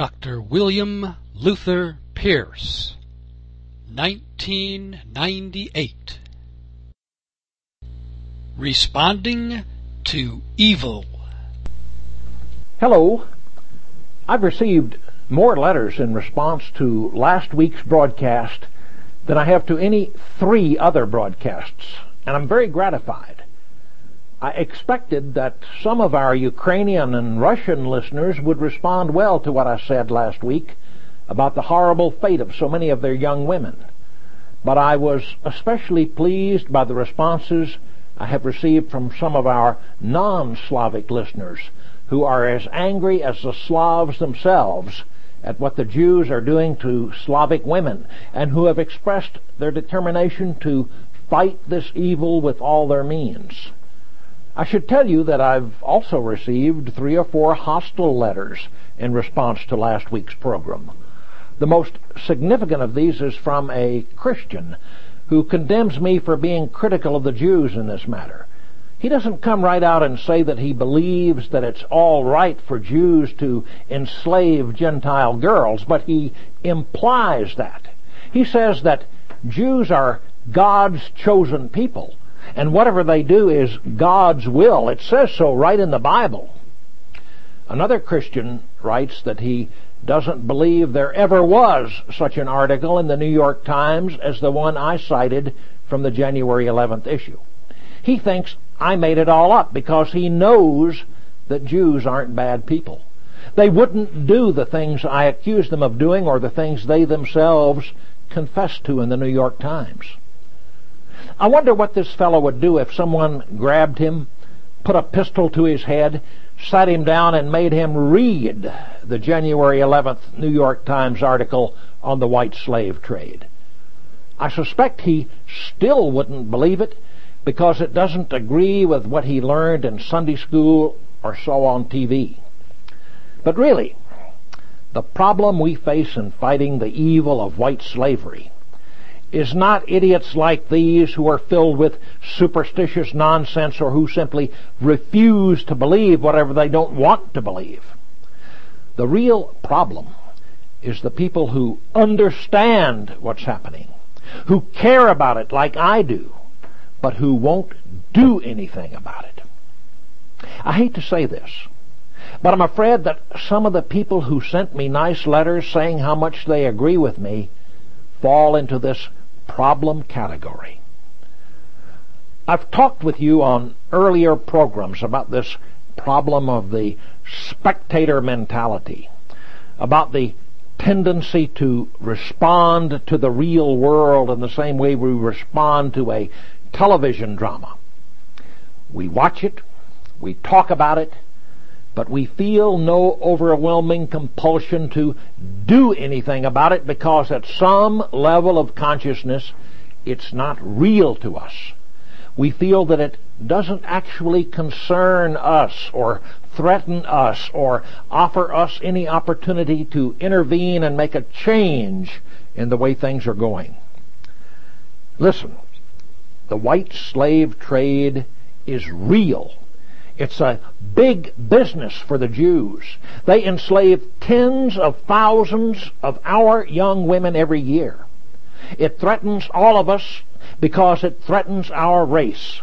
Dr. William Luther Pierce, 1998. Responding to Evil. Hello. I've received more letters in response to last week's broadcast than I have to any 3 other broadcasts, and I'm very gratified. I expected that some of our Ukrainian and Russian listeners would respond well to what I said last week about the horrible fate of so many of their young women. But I was especially pleased by the responses I have received from some of our non-Slavic listeners who are as angry as the Slavs themselves at what the Jews are doing to Slavic women, and who have expressed their determination to fight this evil with all their means. I should tell you that I've also received 3 or 4 hostile letters in response to last week's program. The most significant of these is from a Christian who condemns me for being critical of the Jews in this matter. He doesn't come right out and say that he believes that it's all right for Jews to enslave Gentile girls, but he implies that. He says that Jews are God's chosen people, and whatever they do is God's will. It says so right in the Bible. Another Christian writes that he doesn't believe there ever was such an article in the New York Times as the one I cited from the January 11th issue. He thinks I made it all up because he knows that Jews aren't bad people. They wouldn't do the things I accuse them of doing or the things they themselves confess to in the New York Times. I wonder what this fellow would do if someone grabbed him, put a pistol to his head, sat him down and made him read the January 11th New York Times article on the white slave trade. I suspect he still wouldn't believe it because it doesn't agree with what he learned in Sunday school or saw on TV. But really, the problem we face in fighting the evil of white slavery is not idiots like these who are filled with superstitious nonsense or who simply refuse to believe whatever they don't want to believe. The real problem is the people who understand what's happening, who care about it like I do, but who won't do anything about it. I hate to say this, but I'm afraid that some of the people who sent me nice letters saying how much they agree with me fall into this problem category. I've talked with you on earlier programs about this problem of the spectator mentality, about the tendency to respond to the real world in the same way we respond to a television drama. We watch it, we talk about it, but we feel no overwhelming compulsion to do anything about it because at some level of consciousness it's not real to us. We feel that it doesn't actually concern us or threaten us or offer us any opportunity to intervene and make a change in the way things are going. Listen, the white slave trade is real. It's a big business for the Jews. They enslave tens of thousands of our young women every year. It threatens all of us because it threatens our race.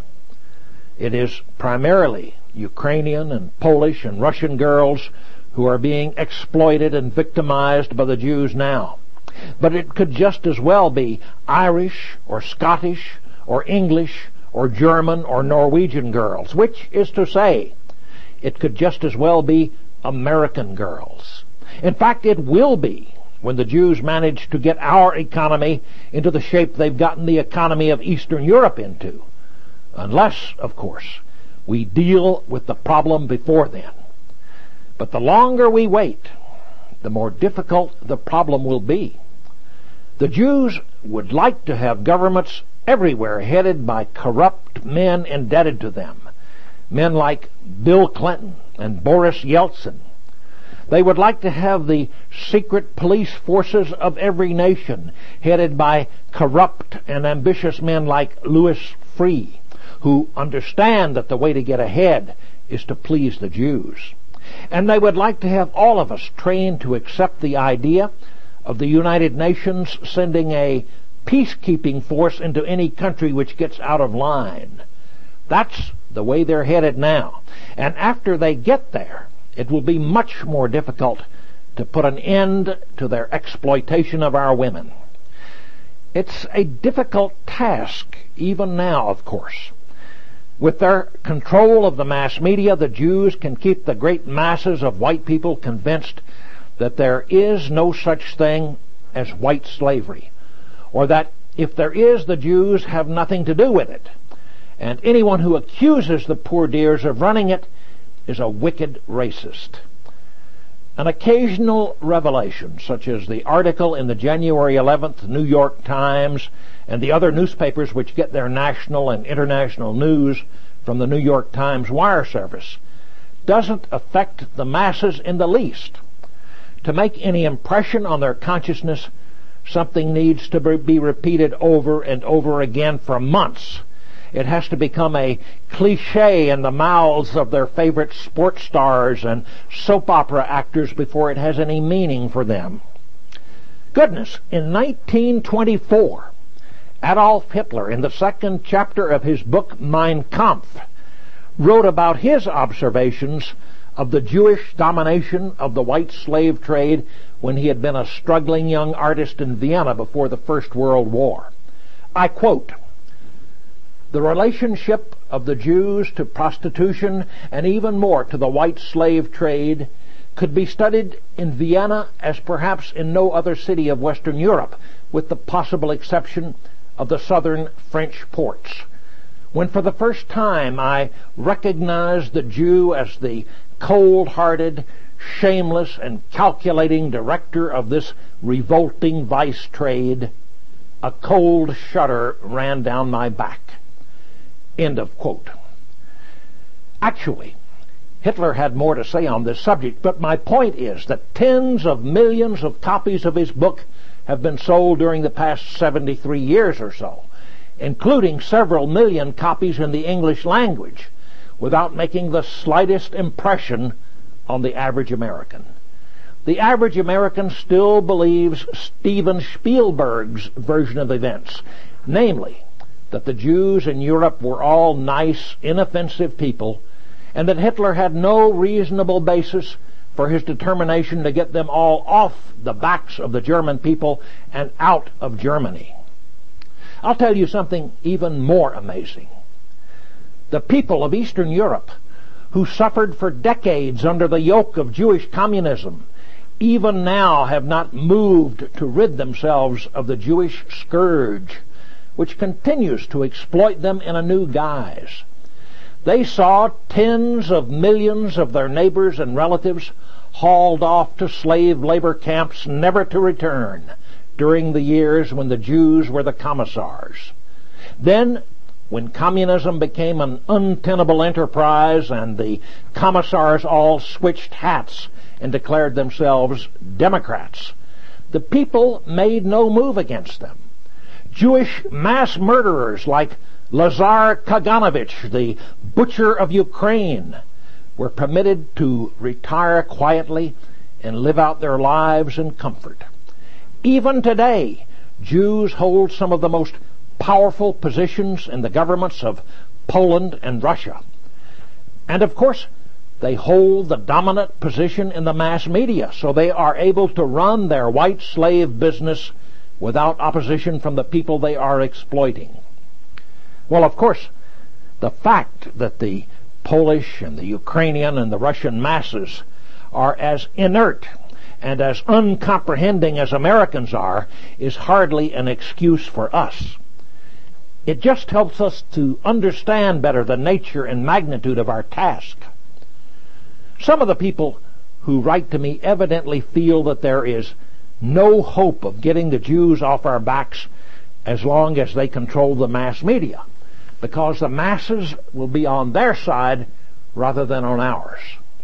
It is primarily Ukrainian and Polish and Russian girls who are being exploited and victimized by the Jews now. But it could just as well be Irish or Scottish or English or German or Norwegian girls, which is to say, it could just as well be American girls. In fact, it will be when the Jews manage to get our economy into the shape they've gotten the economy of Eastern Europe into. Unless, of course, we deal with the problem before then. But the longer we wait, the more difficult the problem will be. The Jews would like to have governments everywhere headed by corrupt men indebted to them. Men like Bill Clinton and Boris Yeltsin. They would like to have the secret police forces of every nation headed by corrupt and ambitious men like Louis Freeh, who understand that the way to get ahead is to please the Jews. And they would like to have all of us trained to accept the idea of the United Nations sending a peacekeeping force into any country which gets out of line. That's the way they're headed now. And after they get there, it will be much more difficult to put an end to their exploitation of our women. It's a difficult task, even now, of course. With their control of the mass media, the Jews can keep the great masses of white people convinced that there is no such thing as white slavery, or that if there is, the Jews have nothing to do with it. And anyone who accuses the poor dears of running it is a wicked racist. An occasional revelation, such as the article in the January 11th New York Times and the other newspapers which get their national and international news from the New York Times wire service, doesn't affect the masses in the least. To make any impression on their consciousness, something needs to be repeated over and over again for months. It has to become a cliche in the mouths of their favorite sports stars and soap opera actors before it has any meaning for them. Goodness, in 1924, Adolf Hitler, in the second chapter of his book Mein Kampf, wrote about his observations of the Jewish domination of the white slave trade when he had been a struggling young artist in Vienna before the First World War. I quote, "The relationship of the Jews to prostitution and even more to the white slave trade could be studied in Vienna as perhaps in no other city of Western Europe, with the possible exception of the southern French ports. When for the first time I recognized the Jew as the cold-hearted, shameless, and calculating director of this revolting vice trade, a cold shudder ran down my back." End of quote. Actually, Hitler had more to say on this subject, but my point is that tens of millions of copies of his book have been sold during the past 73 years or so, including several million copies in the English language, without making the slightest impression on the average American. The average American still believes Steven Spielberg's version of events, namely, that the Jews in Europe were all nice, inoffensive people, and that Hitler had no reasonable basis for his determination to get them all off the backs of the German people and out of Germany. I'll tell you something even more amazing. The people of Eastern Europe, who suffered for decades under the yoke of Jewish communism, even now have not moved to rid themselves of the Jewish scourge, which continues to exploit them in a new guise. They saw tens of millions of their neighbors and relatives hauled off to slave labor camps never to return during the years when the Jews were the commissars. Then, when communism became an untenable enterprise and the commissars all switched hats and declared themselves Democrats, the people made no move against them. Jewish mass murderers like Lazar Kaganovich, the butcher of Ukraine, were permitted to retire quietly and live out their lives in comfort. Even today, Jews hold some of the most powerful positions in the governments of Poland and Russia. And of course, they hold the dominant position in the mass media, so they are able to run their white slave business without opposition from the people they are exploiting. Well, of course, the fact that the Polish and the Ukrainian and the Russian masses are as inert and as uncomprehending as Americans are is hardly an excuse for us. It just helps us to understand better the nature and magnitude of our task. Some of the people who write to me evidently feel that there is no hope of getting the Jews off our backs as long as they control the mass media, because the masses will be on their side rather than on ours.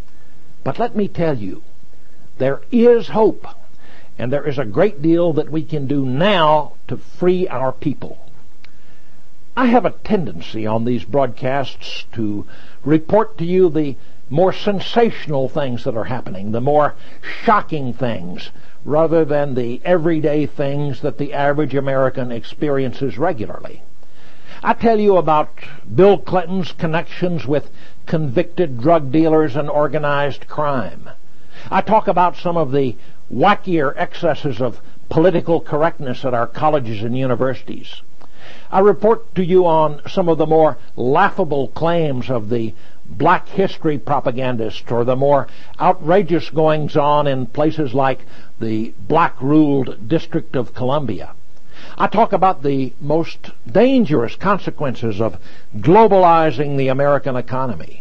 But let me tell you, there is hope, and there is a great deal that we can do now to free our people. I have a tendency on these broadcasts to report to you the more sensational things that are happening, the more shocking things, rather than the everyday things that the average American experiences regularly. I tell you about Bill Clinton's connections with convicted drug dealers and organized crime. I talk about some of the wackier excesses of political correctness at our colleges and universities. I report to you on some of the more laughable claims of the black history propagandist, or the more outrageous goings-on in places like the black-ruled District of Columbia. I talk about the most dangerous consequences of globalizing the American economy.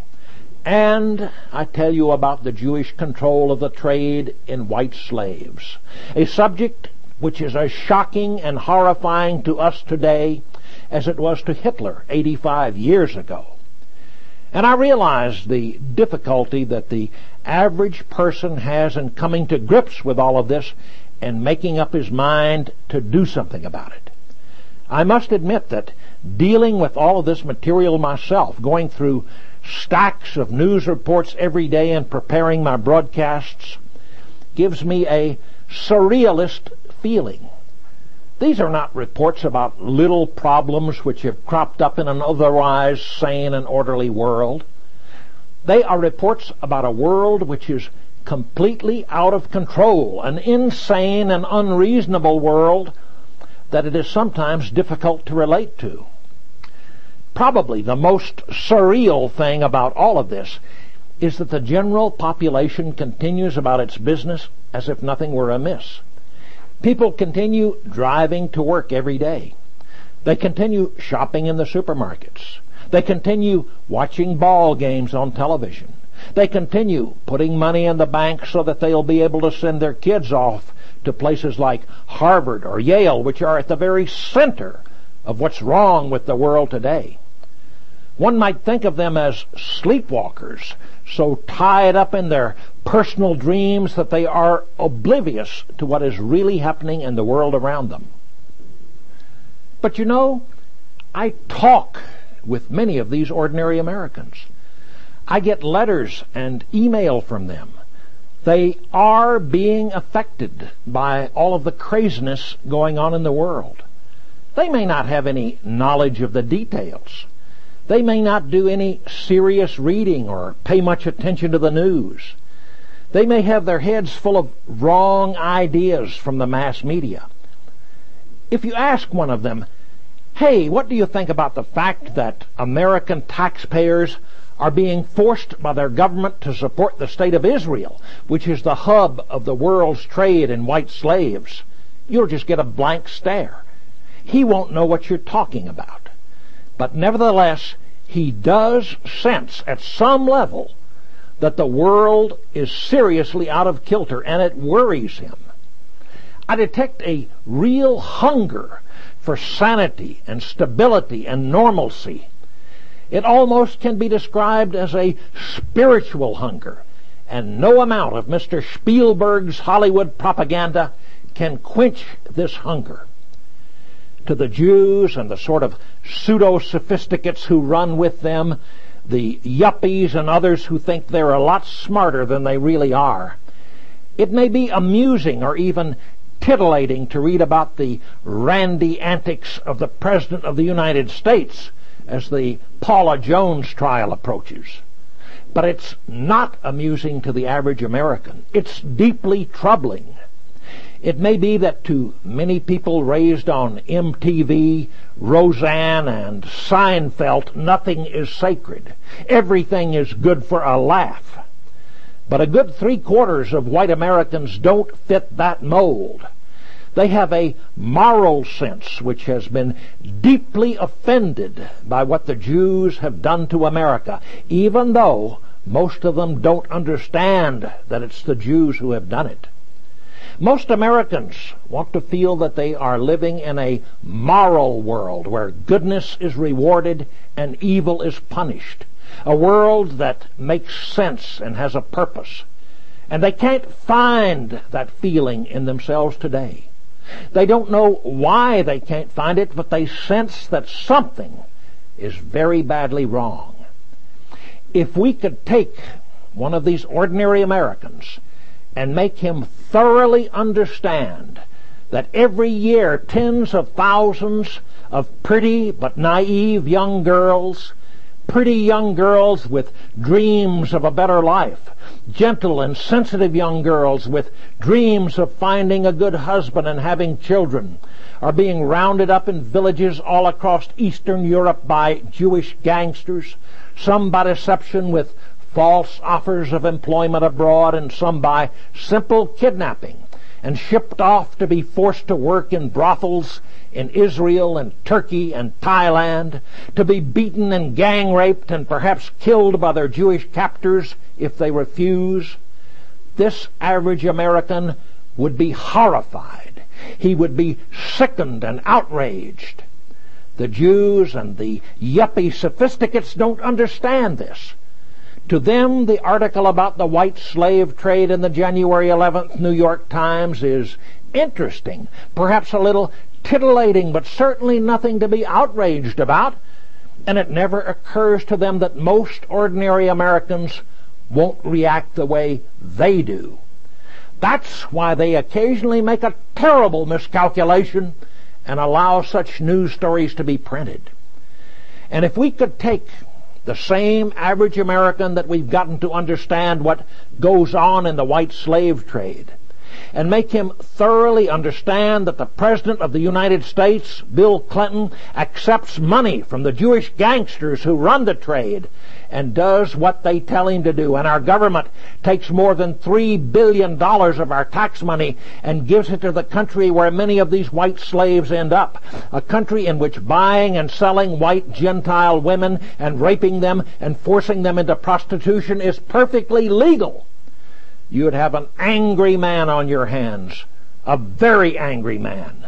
And I tell you about the Jewish control of the trade in white slaves, a subject which is as shocking and horrifying to us today as it was to Hitler 85 years ago. And I realize the difficulty that the average person has in coming to grips with all of this and making up his mind to do something about it. I must admit that dealing with all of this material myself, going through stacks of news reports every day and preparing my broadcasts, gives me a surrealist feeling. These are not reports about little problems which have cropped up in an otherwise sane and orderly world. They are reports about a world which is completely out of control, an insane and unreasonable world that it is sometimes difficult to relate to. Probably the most surreal thing about all of this is that the general population continues about its business as if nothing were amiss. People continue driving to work every day. They continue shopping in the supermarkets. They continue watching ball games on television. They continue putting money in the bank so that they'll be able to send their kids off to places like Harvard or Yale, which are at the very center of what's wrong with the world today. One might think of them as sleepwalkers, so tied up in their personal dreams that they are oblivious to what is really happening in the world around them. But you know, I talk with many of these ordinary Americans. I get letters and email from them. They are being affected by all of the craziness going on in the world. They may not have any knowledge of the details. They may not do any serious reading or pay much attention to the news. They may have their heads full of wrong ideas from the mass media. If you ask one of them, "Hey, what do you think about the fact that American taxpayers are being forced by their government to support the State of Israel, which is the hub of the world's trade in white slaves?" You'll just get a blank stare. He won't know what you're talking about. But nevertheless, he does sense at some level that the world is seriously out of kilter, and it worries him. I detect a real hunger for sanity and stability and normalcy. It almost can be described as a spiritual hunger, and no amount of Mr. Spielberg's Hollywood propaganda can quench this hunger. To the Jews and the sort of pseudo-sophisticates who run with them, the yuppies and others who think they're a lot smarter than they really are, it may be amusing or even titillating to read about the randy antics of the President of the United States as the Paula Jones trial approaches. But it's not amusing to the average American. It's deeply troubling. It may be that to many people raised on MTV, Roseanne, and Seinfeld, nothing is sacred. Everything is good for a laugh. But a good 3/4 of white Americans don't fit that mold. They have a moral sense which has been deeply offended by what the Jews have done to America, even though most of them don't understand that it's the Jews who have done it. Most Americans want to feel that they are living in a moral world where goodness is rewarded and evil is punished. A world that makes sense and has a purpose. And they can't find that feeling in themselves today. They don't know why they can't find it, but they sense that something is very badly wrong. If we could take one of these ordinary Americans, and make him thoroughly understand that every year tens of thousands of pretty but naive young girls, pretty young girls with dreams of a better life, gentle and sensitive young girls with dreams of finding a good husband and having children, are being rounded up in villages all across Eastern Europe by Jewish gangsters, some by deception with false offers of employment abroad, and some by simple kidnapping, and shipped off to be forced to work in brothels in Israel and Turkey and Thailand, to be beaten and gang raped and perhaps killed by their Jewish captors if they refuse. This average American would be horrified. He would be sickened and outraged. The Jews and the yuppie sophisticates don't understand this. To them, the article about the white slave trade in the January 11th New York Times is interesting, perhaps a little titillating, but certainly nothing to be outraged about. And it never occurs to them that most ordinary Americans won't react the way they do. That's why they occasionally make a terrible miscalculation and allow such news stories to be printed. And if we could take the same average American that we've gotten to understand what goes on in the white slave trade, and make him thoroughly understand that the President of the United States, Bill Clinton, accepts money from the Jewish gangsters who run the trade and does what they tell him to do, and our government takes more than $3 billion of our tax money and gives it to the country where many of these white slaves end up, a country in which buying and selling white Gentile women and raping them and forcing them into prostitution is perfectly legal. You would have an angry man on your hands, a very angry man.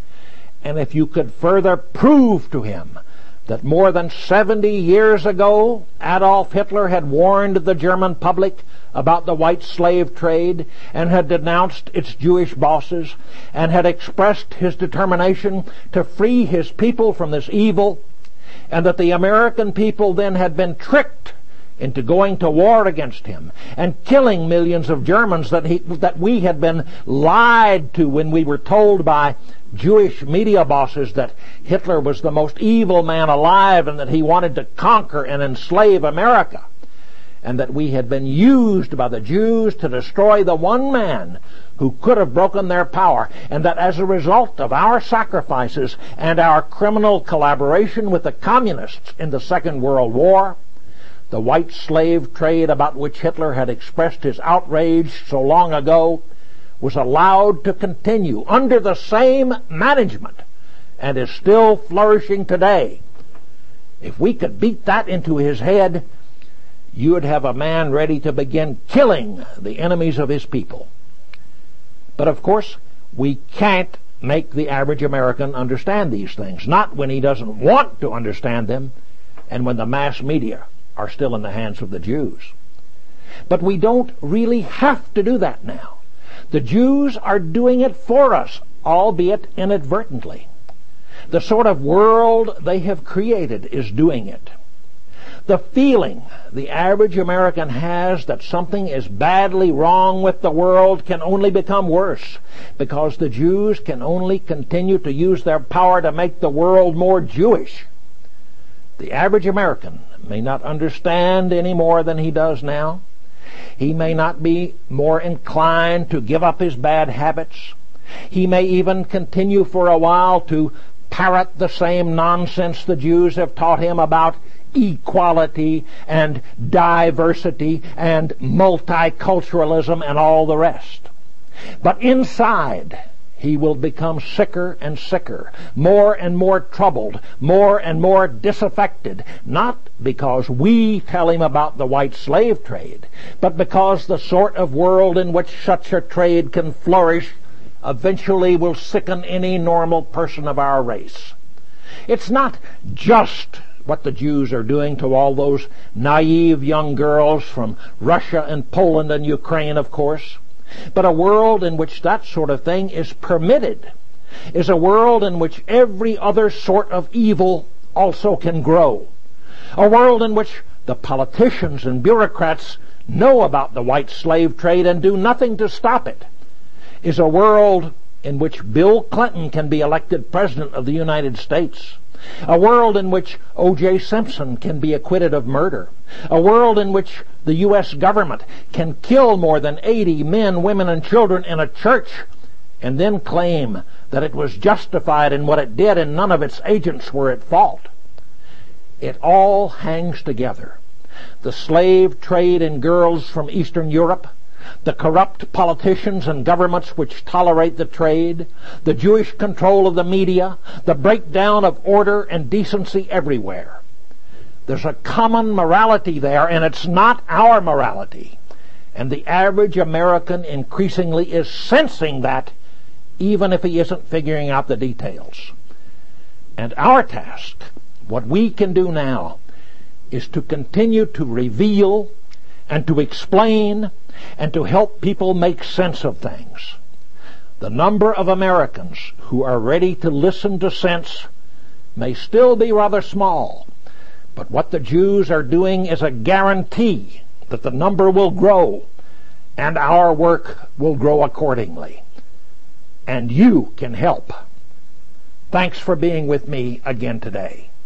And if you could further prove to him that more than 70 years ago Adolf Hitler had warned the German public about the white slave trade and had denounced its Jewish bosses and had expressed his determination to free his people from this evil, and that the American people then had been tricked into going to war against him and killing millions of Germans, that we had been lied to when we were told by Jewish media bosses that Hitler was the most evil man alive and that he wanted to conquer and enslave America, and that we had been used by the Jews to destroy the one man who could have broken their power, and that as a result of our sacrifices and our criminal collaboration with the communists in the Second World War, the white slave trade about which Hitler had expressed his outrage so long ago was allowed to continue under the same management and is still flourishing today. If we could beat that into his head, you would have a man ready to begin killing the enemies of his people. But of course, we can't make the average American understand these things, not when he doesn't want to understand them and when the mass media are still in the hands of the Jews. But we don't really have to do that now. The Jews are doing it for us, albeit inadvertently. The sort of world they have created is doing it. The feeling the average American has that something is badly wrong with the world can only become worse because the Jews can only continue to use their power to make the world more Jewish. The average American may not understand any more than he does now. He may not be more inclined to give up his bad habits. He may even continue for a while to parrot the same nonsense the Jews have taught him about equality and diversity and multiculturalism and all the rest. But inside, he will become sicker and sicker, more and more troubled, more and more disaffected, not because we tell him about the white slave trade, but because the sort of world in which such a trade can flourish eventually will sicken any normal person of our race. It's not just what the Jews are doing to all those naive young girls from Russia and Poland and Ukraine, of course. But a world in which that sort of thing is permitted is a world in which every other sort of evil also can grow. A world in which the politicians and bureaucrats know about the white slave trade and do nothing to stop it, is a world in which Bill Clinton can be elected President of the United States, a world in which O.J. Simpson can be acquitted of murder, a world in which the U.S. government can kill more than 80 men, women, and children in a church and then claim that it was justified in what it did and none of its agents were at fault. It all hangs together. The slave trade in girls from Eastern Europe, the corrupt politicians and governments which tolerate the trade, the Jewish control of the media, the breakdown of order and decency everywhere. There's a common morality there, and it's not our morality. And the average American increasingly is sensing that, even if he isn't figuring out the details. And our task, what we can do now, is to continue to reveal and to explain and to help people make sense of things. The number of Americans who are ready to listen to sense may still be rather small, but what the Jews are doing is a guarantee that the number will grow and our work will grow accordingly. And you can help. Thanks for being with me again today.